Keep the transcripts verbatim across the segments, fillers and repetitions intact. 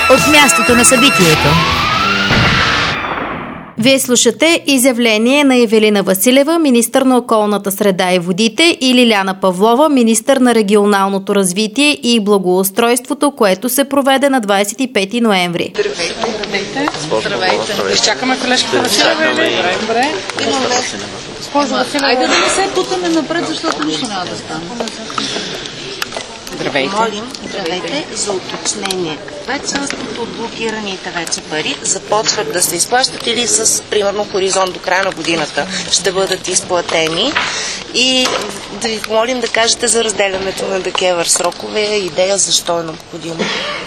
от мястото на събитието. Вие слушате изявление на Ивелина Василева, министър на околната среда и водите, и Лиляна Павлова, министър на регионалното развитие и благоустройството, което се проведе на двадесет и пети ноември. Здравейте. Здравейте. Изчакаме колежката Василева. Добре. Добре. Госпожо Василева. Айде да не се путаме напред, защото нищо няма да стане. Здравейте. Молим, здравейте, за уточнение. Каква е част от блокираните вече пари започват да се изплащат или с, примерно, хоризонт до края на годината ще бъдат изплатени? И да ви помолим да кажете за разделянето на ДКЕВР срокове, идея защо е необходимо.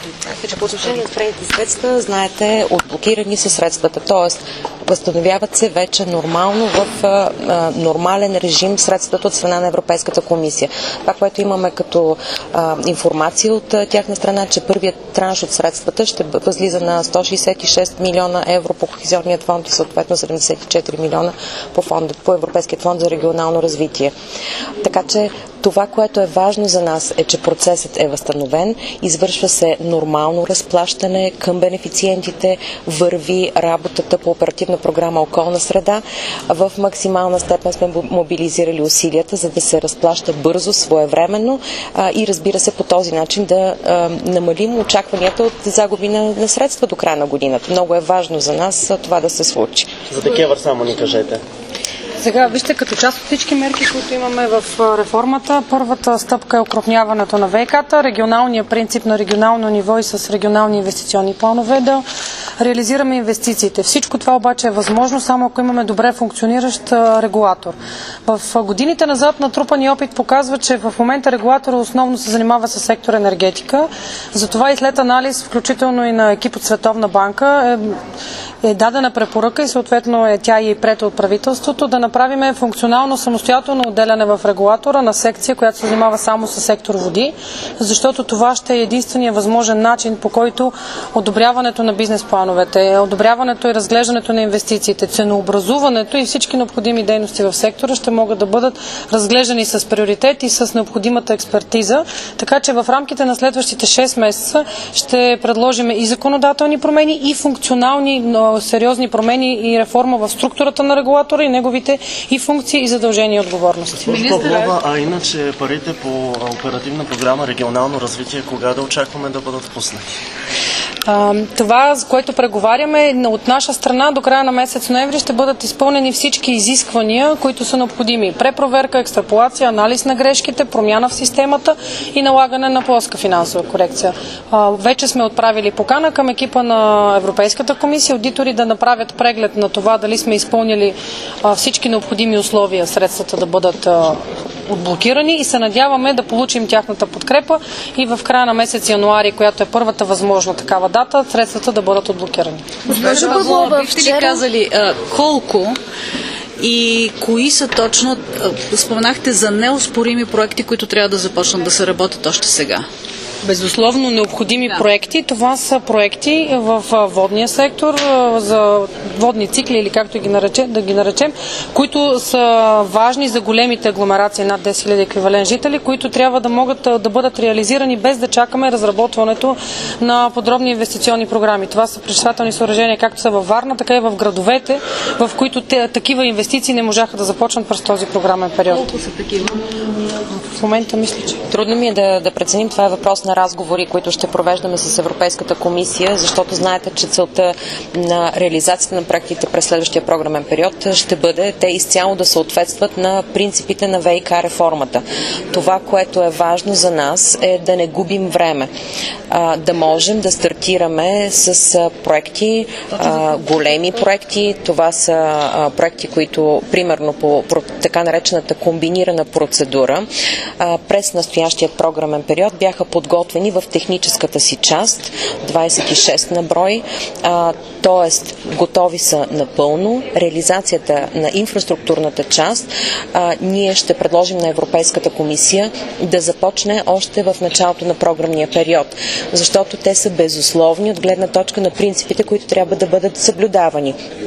По отношение на спрените средства, знаете, отблокирани са средствата, т.е. възстановяват се вече нормално в а, а, нормален режим средствата от страна на Европейската комисия. Това, което имаме като а, информация от а, тяхна страна, че първият транш от средствата ще възлиза на сто шестдесет и шест милиона евро по Кохезионният фонд и съответно седемдесет и четири милиона по, фонда, по Европейският фонд за регионално развитие. Така че това, което е важно за нас, е, че процесът е възстановен, извършва се нормално разплащане към бенефициентите, върви работата по оперативна програма Околна среда. В максимална степен сме мобилизирали усилията, за да се разплаща бързо, своевременно а, и разбира се по този начин да а, намалим очакванията от загуби на, на средства до края на годината. Много е важно за нас а, това да се случи. За ДКЕВР само ни кажете. Сега, вижте, като част от всички мерки, които имаме в реформата, първата стъпка е укрупняването на ВиК-та, регионалния принцип на регионално ниво и с регионални инвестиционни планове да реализираме инвестициите. Всичко това обаче е възможно само ако имаме добре функциониращ регулатор. В годините назад натрупани опит показва, че в момента регулатор основно се занимава с сектор енергетика. Затова и след анализ, включително и на екип от Световна банка, е, е дадена препоръка и съответно е тя и прета от правителството да направим функционално самостоятелно отделяне в регулатора на секция, която се занимава само с сектор води, защото това ще е единствения възможен начин, по който одобряването на бизнес плановете, одобряването и разглеждането на инвестициите, ценообразуването и всички необходими дейности в сектора ще могат да бъдат разглеждани с приоритет и с необходимата експертиза. Така че в рамките на следващите шест месеца ще предложим и законодателни промени, и функционални, но сериозни промени и реформа в структурата на регулатора и неговите и функции, и задължения и отговорности. Павлова, а иначе парите по оперативна програма регионално развитие, кога да очакваме да бъдат пуснати? Това, за което преговаряме, от наша страна до края на месец ноември ще бъдат изпълнени всички изисквания, които са необходими. Препроверка, екстраполация, анализ на грешките, промяна в системата и налагане на плоска финансова корекция. Вече сме отправили покана към екипа на Европейската комисия, аудитори да направят преглед на това дали сме изпълнили всички необходими условия средствата да бъдат отблокирани и се надяваме да получим тяхната подкрепа и в края на месец януари, която е първата възможна такава дата, средствата да бъдат отблокирани. Госпожо Павлова, бихте ли казали а, колко и кои са точно, а, споменахте за неоспорими проекти, които трябва да започнат да се работят още сега? Безусловно необходими да. проекти. Това са проекти в водния сектор, за водни цикли или както ги наречем, да ги наречем, които са важни за големите агломерации над десет хиляди еквивалент жители, които трябва да могат да бъдат реализирани без да чакаме разработването на подробни инвестиционни програми. Това са пречиствателни съоръжения, както са във Варна, така и в градовете, в които те, такива инвестиции не можаха да започнат през този програмен период. Колко са такива? В момента мисля, че... Трудно ми е да, да преценим. Това е въпрос на разговори, които ще провеждаме с Европейската комисия, защото знаете, че целта на реализацията на проектите през следващия програмен период ще бъде те изцяло да съответстват на принципите на ВиК реформата. Това, което е важно за нас, е да не губим време. А, да можем да стартираме с а, проекти, а, големи проекти. Това са а, проекти, които примерно по, по така наречената комбинирана процедура а, през настоящия програмен период бяха подготвени в техническата си част, двадесет и шест на брой, т.е. готови са напълно. Реализацията на инфраструктурната част а, ние ще предложим на Европейската комисия да започне още в началото на програмния период, защото те са безусловни от гледна точка на принципите, които трябва да бъдат съблюдавани.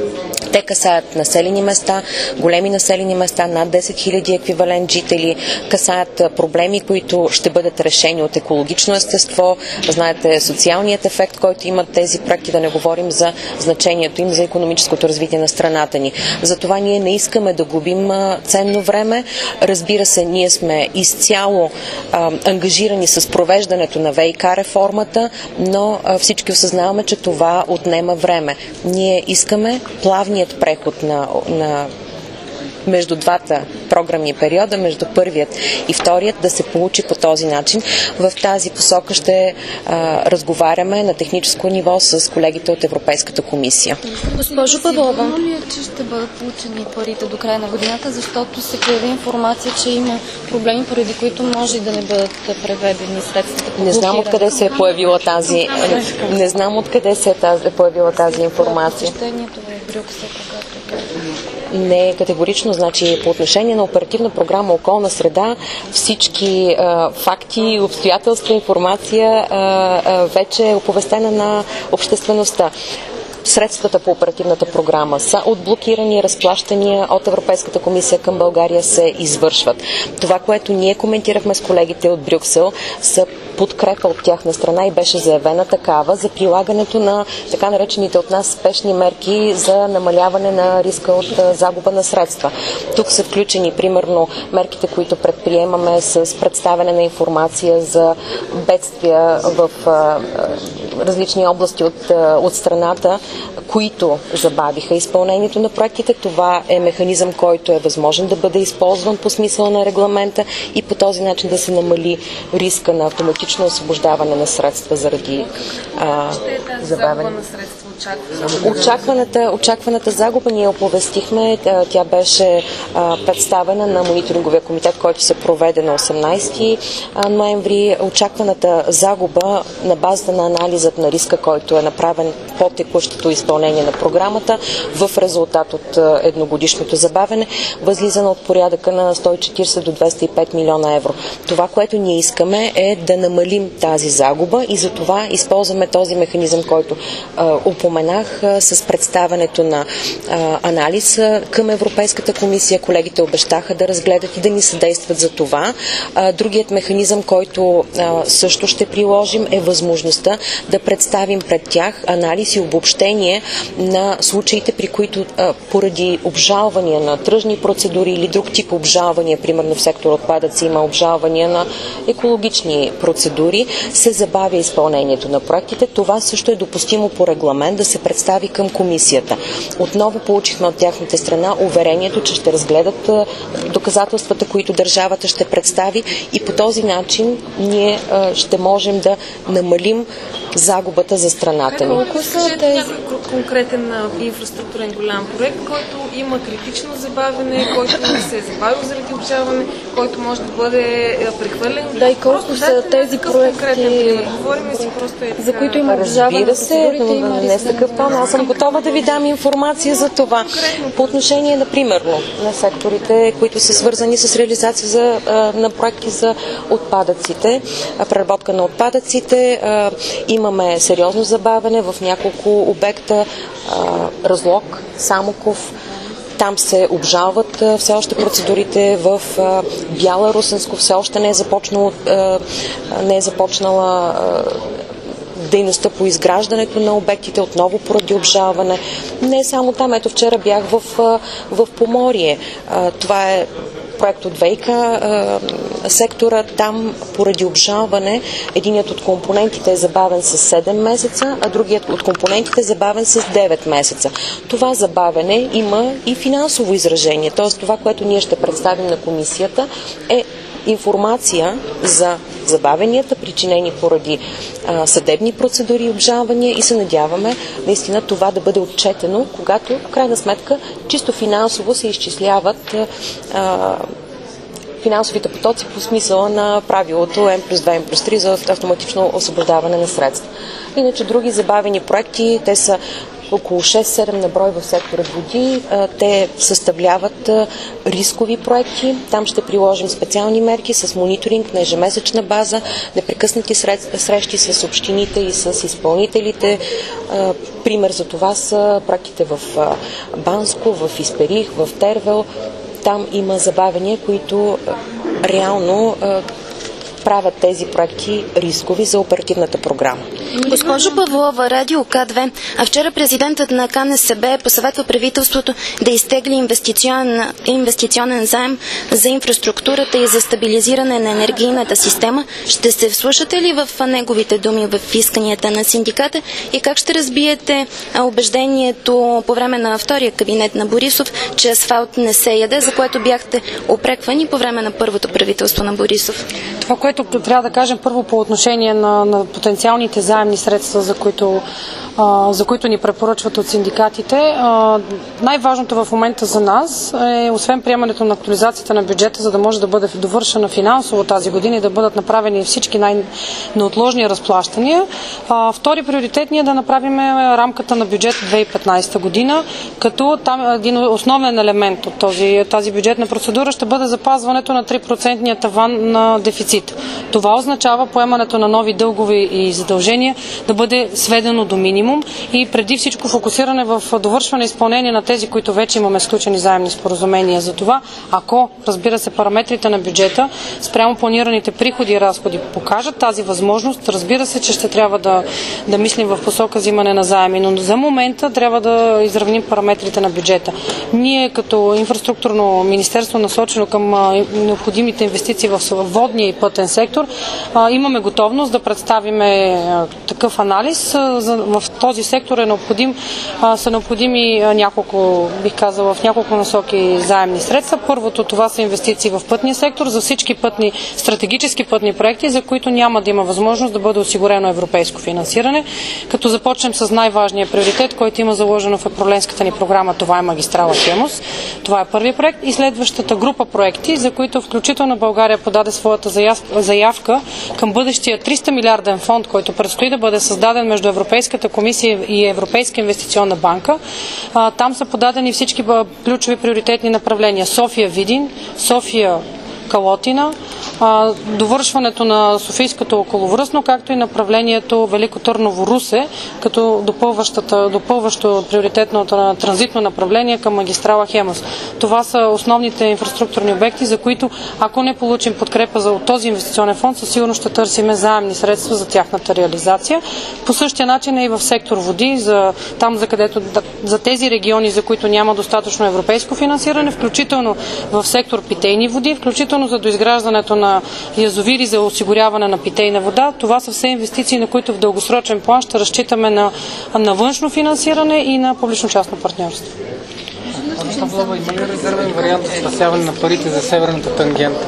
Те касаят населени места, големи населени места, над десет хиляди еквивалент жители, касаят проблеми, които ще бъдат решени от екологично естество. Знаете, социалният ефект, който имат тези проекти, да не говорим за значението им за икономическото развитие на страната ни. Затова ние не искаме да губим ценно време. Разбира се, ние сме изцяло а, ангажирани с провеждането на ВиК реформата, но а, всички осъзнаваме, че това отнема време. Ние искаме плавният преход на, на между двата програмни периода, между първият и вторият, да се получи по този начин. В тази посока ще а, разговаряме на техническо ниво с колегите от Европейската комисия. Госпожо Павлова, ли е, че ще бъдат получени парите до края на годината, защото се появи информация, че има проблеми, поради които може и да не бъдат преведени средствата? Не знам откъде се е появила тази, не знам откъде се е появила тази информация. В Брюксел, когато Не, категорично. Значи, по отношение на оперативна програма Околна среда, всички а, факти, обстоятелства, информация а, а, вече е оповестена на обществеността. Средствата по оперативната програма са отблокирани, разплащания от Европейската комисия към България се извършват. Това, което ние коментирахме с колегите от Брюксел, са подкрепа от тяхна страна и беше заявена такава за прилагането на така наречените от нас спешни мерки за намаляване на риска от загуба на средства. Тук са включени примерно мерките, които предприемаме с представяне на информация за бедствия в а, различни области от, от страната, които забавиха изпълнението на проектите. Това е механизъм, който е възможен да бъде използван по смисъла на регламента и по този начин да се намали риска на автоматично освобождаване на средства заради а, забавяне. Очакваната, очакваната загуба ние оповестихме. Тя беше а, представена на мониторинговия комитет, който се проведе на осемнадесети ноември. Очакваната загуба на базата на анализът на риска, който е направен по текущото изпълнение на програмата в резултат от едногодишното забавяне, възлиза на от порядъка на сто и четиридесет до двеста и пет милиона евро. Това, което ние искаме, е да намалим тази загуба и за това използваме този механизъм, който а, упоменах а, с представянето на а, анализ към Европейската комисия. Колегите обещаха да разгледат и да ни съдействат за това. А, другият механизъм, който а, също ще приложим, е възможността да представим пред тях анализ и обобщение на случаите, при които а, поради обжалвания на тръжни процедури или друг тип обжалвания, примерно в сектор отпадъци има обжалвания на екологични процедури, се забавя изпълнението на проектите. Това също е допустимо по регламент да се представи към комисията. Отново получихме от тяхната страна уверението, че ще разгледат а, доказателствата, които държавата ще представи и по този начин ние а, ще можем да намалим загубата за страната ни. Колко са тези... някой конкретен инфраструктурен голям проект, който има критично забавяне, който се е забавил заради обжалване, който може да бъде прехвърлен? Да, и колко са тези проекти, за които има обжалване? Разбира се, но не с такъв тон. Аз съм готова да ви дам информация за това. По отношение, например, на секторите, които са свързани с реализация за, на проекти за отпадъците, преработка на отпадъците, имаме сериозно забавяне в няколко обекта, Разлог, Самоков. Там се обжалват все още процедурите. В Бяла Русенско все още не е започнала, не е започнала дейността по изграждането на обектите, отново поради обжалване. Не само там. Ето вчера бях в, в Поморие. Това е проект от ВиК сектора. Там поради обжалване единият от компонентите е забавен с седем месеца, а другият от компонентите е забавен с девет месеца. Това забавене има и финансово изражение. Т.е. това, което ние ще представим на комисията, е информация за забавенията, причинени поради а, съдебни процедури и обжалвания и се надяваме наистина това да бъде отчетено, когато в крайна сметка чисто финансово се изчисляват а, финансовите потоци по смисъла на правилото М плюс два, М плюс три за автоматично освобождаване на средства. Иначе други забавени проекти, те са около шест-седем на брой в сектора води. Те съставляват рискови проекти. Там ще приложим специални мерки с мониторинг на ежемесечна база, непрекъснати срещи с общините и с изпълнителите. Пример за това са проектите в Банско, в Исперих, в Тервел. Там има забавения, които реално правят тези проекти рискови за оперативната програма. Госпожо Павлова, Радио К две. А вчера президентът на К Н С Б посъветва правителството да изтегли инвестиционен, инвестиционен заем за инфраструктурата и за стабилизиране на енергийната система. Ще се вслушате ли в неговите думи в исканията на синдиката и как ще разбиете убеждението по време на втория кабинет на Борисов, че асфалт не се яде, за което бяхте упреквани по време на първото правителство на Борисов? Това, което трябва да кажем първо по отношение на, на потенциалните заемни средства, за които, а, за които ни препоръчват от синдикатите. А, най-важното в момента за нас е, освен приемането на актуализацията на бюджета, за да може да бъде довършена финансово тази година и да бъдат направени всички най-неотложни разплащания. А, втори приоритет ни е да направим рамката на бюджет две хиляди и петнадесета година, като там един основен елемент от този, тази бюджетна процедура ще бъде запазването на три процентния таван на дефицит. Това означава поемането на нови дългови и задължения да бъде сведено до минимум и преди всичко фокусиране в довършване и изпълнение на тези, които вече имаме сключени заемни споразумения. За това, ако, разбира се, параметрите на бюджета спрямо планираните приходи и разходи покажат тази възможност, разбира се, че ще трябва да, да мислим в посока взимане на заеми, но за момента трябва да изравним параметрите на бюджета. Ние като инфраструктурно министерство, насочено към необходимите инвестиции в водния и пътен сектор, имаме готовност да представиме такъв анализ. В този сектор е необходим, са необходими няколко, бих казала, в няколко насоки заемни средства. Първото, това са инвестиции в пътния сектор за всички пътни, стратегически пътни проекти, за които няма да има възможност да бъде осигурено европейско финансиране. Като започнем с най-важния приоритет, който има заложено в управленската ни програма, това е магистрала Хемус. Това е първи проект и следващата група проекти, за които включително България подаде своята заявка към бъдещия триста милиарден фонд, който предстои да бъде създаден между Европейската комисия и Европейска инвестиционна банка. Там са подадени всички ключови приоритетни направления. София-Видин, София Калотина, довършването на Софийското околовръстно, както и направлението Велико Търново-Русе, като допълващо приоритетното транзитно направление към магистрала Хемус. Това са основните инфраструктурни обекти, за които, ако не получим подкрепа за този инвестиционен фонд, със сигурност ще търсиме заемни средства за тяхната реализация. По същия начин е и в сектор води, за, там за, където, за тези региони, за които няма достатъчно европейско финансиране, включително в сектор питейни води, включително за доизграждането на язовири за осигуряване на питейна вода. Това са все инвестиции, на които в дългосрочен план ще разчитаме на, на външно финансиране и на публично-частно партньорство. Павлова, има ли резервен вариант за спасяване на парите за северната тангента?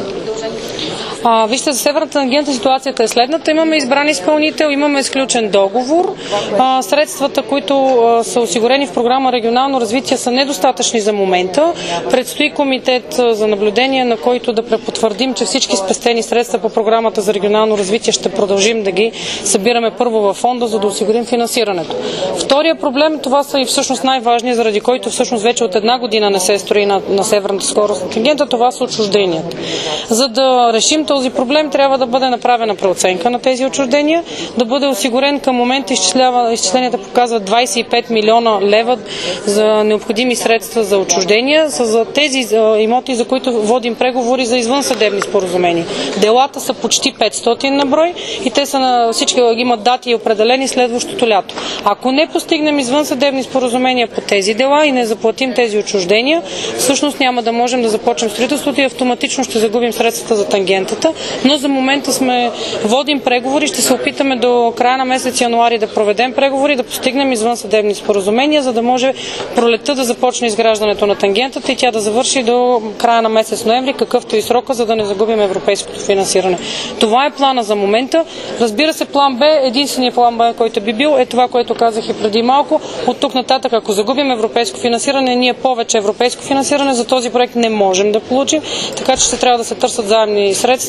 А, вижте, за северната тангента ситуацията е следната. Имаме избран изпълнител, имаме изключен договор. А, средствата, които а, са осигурени в програма регионално развитие, са недостатъчни за момента. Предстои комитет а, за наблюдение, на който да препотвърдим, че всички спестени средства по програмата за регионално развитие ще продължим да ги събираме първо във фонда, за да осигурим финансирането. Втория проблем, това са и всъщност най-важният, заради който всъщност вече от една година не се строи на, на северната скоростна тангента, това са отчужденията. За да решим този проблем, трябва да бъде направена преоценка на тези отчуждения, да бъде осигурен към момента, изчисленията показват двадесет и пет милиона лева за необходими средства за отчуждения, са за тези имоти, за които водим преговори за извънсъдебни споразумения. Делата са почти петстотин на брой и те са на всички, имат дати определени следващото лято. Ако не постигнем извънсъдебни споразумения по тези дела и не заплатим тези отчуждения, всъщност няма да можем да започнем строителството и автоматично ще загубим средствата за тангентата, но за момента сме водим преговори, ще се опитаме до края на месец януари да проведем преговори, да постигнем извънсъдебни споразумения, за да може пролетта да започне изграждането на тангентата и тя да завърши до края на месец ноември, какъвто и срока, за да не загубим европейското финансиране. Това е плана за момента. Разбира се, план Б, единственият план Б, който би бил, е това, което казах и преди малко. От тук нататък, ако загубим европейско финансиране, ние повече европейско финансиране за този проект не можем да получим, така че ще трябва да се търсят заемни средства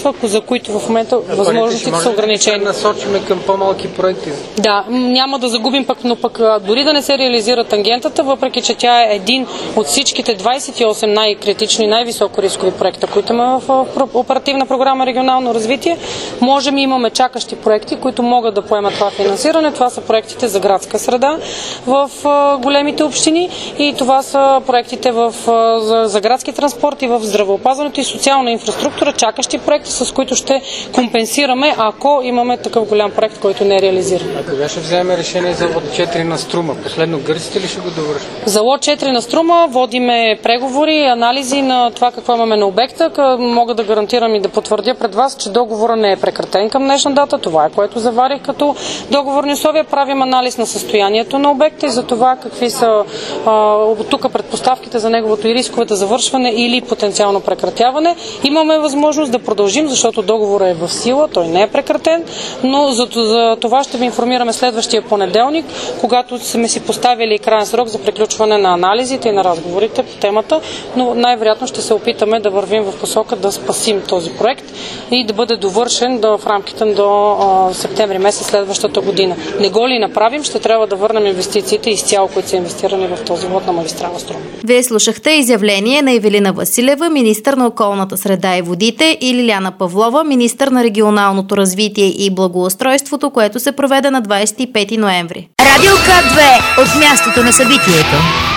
средства, за които в момента възможностите са ограничени. Да насочиме към по-малки проекти. Да, няма да загубим пък, но пък дори да не се реализира тангентата, въпреки че тя е един от всичките двадесет и осем най-критични, най-високо рискови проекта, които има в оперативна програма регионално развитие, можем и имаме чакащи проекти, които могат да поемат това финансиране. Това са проектите за градска среда в големите общини и това са проектите в, за, за градски транспорт и в здравеопазването и социална инфраструктура, чакащи проекти, с които ще компенсираме, ако имаме такъв голям проект, който не е реализиран. А кога ще вземем решение за лот четири на Струма? Последно гърците ли ще го довършим? За лот четири на Струма водиме преговори, анализи на това какво имаме на обекта. Мога да гарантирам и да потвърдя пред вас, че договора не е прекратен към днешна дата. Това е, което заварих като договорни условия. Правим анализ на състоянието на обекта и за това какви са а, тук предпоставките за неговото и рисковете завършване или потенциално прекратяване. Имаме възможност да продължим, защото договорът е в сила, той не е прекратен, но за, за това ще ви информираме следващия понеделник, когато сме си поставили крайен срок за приключване на анализите и на разговорите по темата, но най-вероятно ще се опитаме да вървим в посока да спасим този проект и да бъде довършен до, в рамките до а, септември месец следващата година. Не го ли направим, ще трябва да върнем инвестициите изцяло, които са инвестирани в този лот на магистрала Струма. Вие слушахте изявление на Ивелина Василева, министър на околната среда и водите, и Лиляна Павлова, министър на регионалното развитие и благоустройството, което се проведе на двадесет и пети ноември. Радио К две от мястото на събитието.